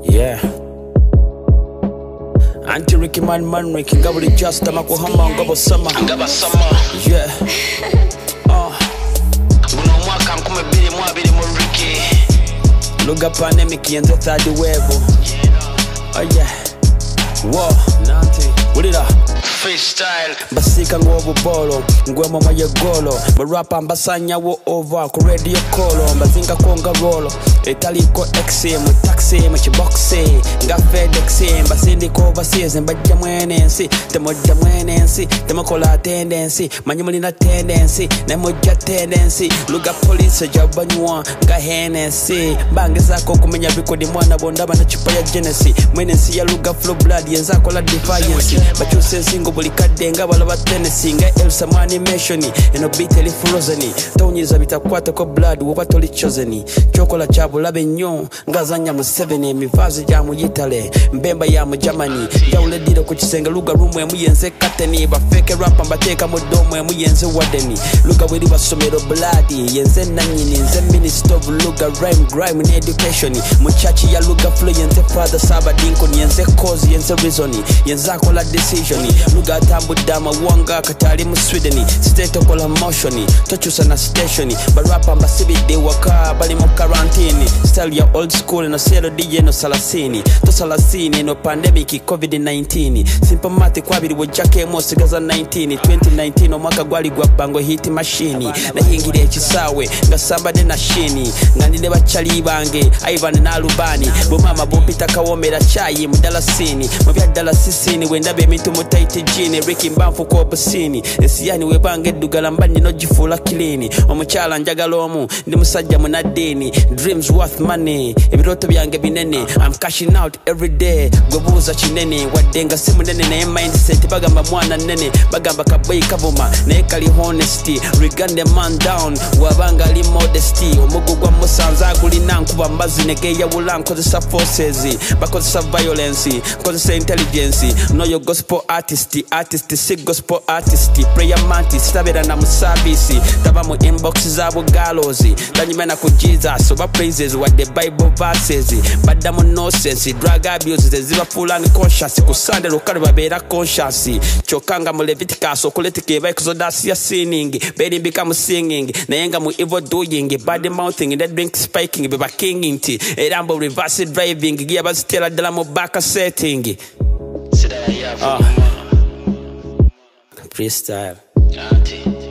Yeah. Anti Ricky man Ricky ngabuli just amakuhama ngabo sama. Yeah. Buno mwaka nkume bili mu Ricky. Luga pandemic yenze third wave. Oh yeah. Whoa. What it up? Freestyle Basika ngobu bolo ngwemo mayegolo barapa mbasanya wo over ku radio call mbazinga konga rolo etaliko XM taxi machiboxe nga FedEx mbasindi ko overseas mbajja mwenensi temojja mwenensi temokola tendency manyumuli na tendency nemojja tendency luga police jabanywa nga Hennessy bangezako kumenya record mwana bondaba na chupa ya Genesis mwenensi ya luga flow blood yenzako la defiance bachuse singo buli kadenga balaba Tennessee nga Elsa mu animation eno beat eli frozen tonyiza bitakwata ko blood woba toli chosen chokola chabulabe nnyo ngazanya mu 7 emivazi ja mu Italy mbemba ya mu Germany jawule dilo ku kisenga luga room emu yenze kateni ba fake rap mbateka mu domo emu yenze wadeni luga weli basomero blood yenze nanyini nze minister of luga rhyme grime in education mu church ya luga flow yenze father sabadinko yenze cause yenze reason yenze akola decision luga tambudde amawanga katali mu Sweden state okola motion tochusa na station barapa mbasibidde waka bali mu quarantine style ya old school no sero DJ no salasini to salasini no pandemic COVID-19 simple math kwabiri wojake mo sigaza 2019 omwaka gwali gwa bango hit machine na yingire ekisawe ngasamba de na shini ngandine bachali bange Ivan na Lubani bo mama bo pita kawomera chai mudalasini mu bya dalasini wenda be mitu mutaiti jini Ricky mbamfu ko busini esiyani webange dugala mbani no jifula kilini omuchala njagala omu ndi musajja munadini dreams worth money ebiroto byange binene I'm cashing out every day gobuza kinene wadenga simu nene na mindset bagamba mwana nene bagamba kaboy kavuma na kali honesty regard man down wabanga ali modesty omugugwa musanza guli nankuba mbazine ya bulanko za forces bakozesa violence kozesa intelligence no your gospel artist si gospel artist prayer mantis tabera na musabisi taba mu inbox zabo galozi tanyimena ku Jesus oba praises what the Bible verses badda mu nonsense drug abuse ziba full unconscious ku Sunday lokale babera conscious chokanga mu Leviticus okuletike ba Exodus ya sinning beri become singing nayenga mu evil doing bad mouthing that drink spiking be king inti erambo reverse driving giya bazitela dala mu back setting Sidaya freestyle.